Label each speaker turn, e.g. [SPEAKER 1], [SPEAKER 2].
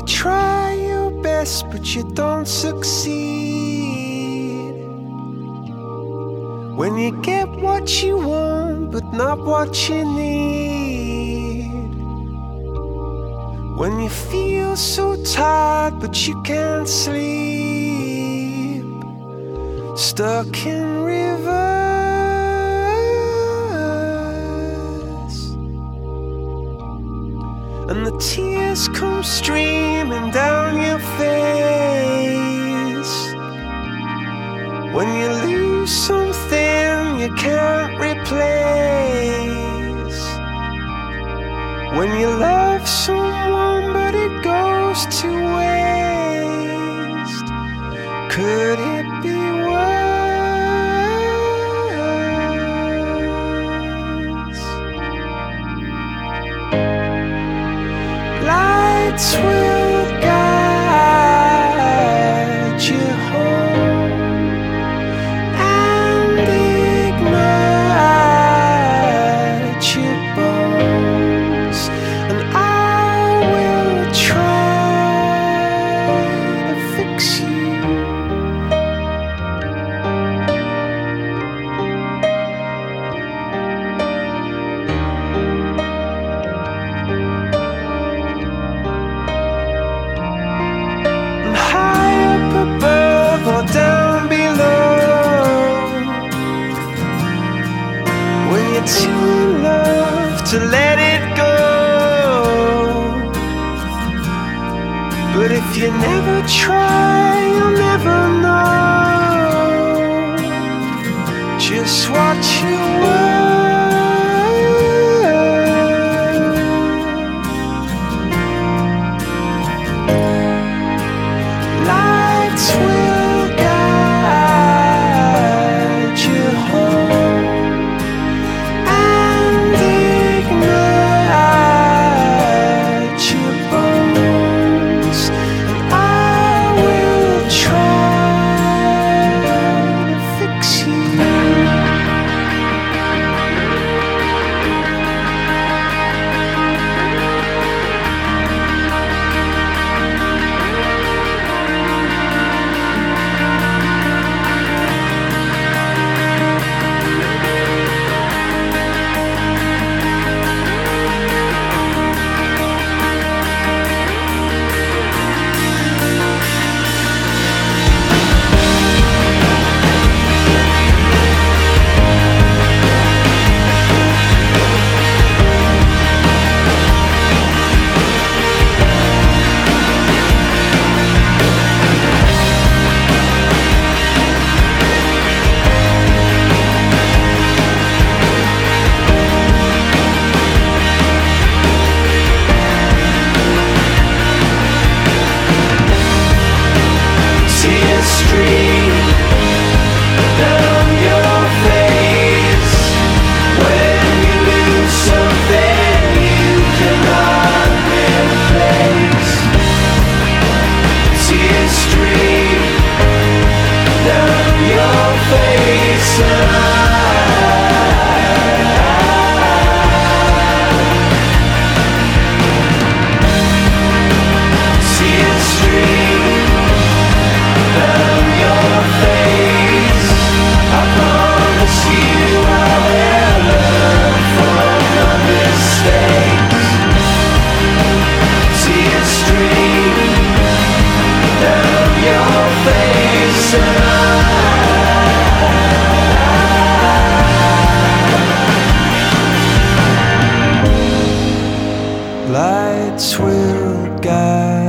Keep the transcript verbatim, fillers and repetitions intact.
[SPEAKER 1] try your best, but you don't succeed. When you get what you want, but not what you need. When you feel so tired, but you can't sleep. Stuck in reverse, and the tears come streaming down your face. When you lose something you can't replace. When you love someone but it goes to waste. Could it be worse? Lights will guide you home and ignite your bones, and I will try to fix you. Above or down below, when you're too in love to let it go. But if you never try, you'll never know just what you were. Lights will guide you home and ignite your bones, and I will try to fix you. Stream down your face when you lose something you cannot replace. Tears stream down your face, and I tears stream down your face. I promise you I will learn from my mistakes. Tears stream down your face, and I lights will guide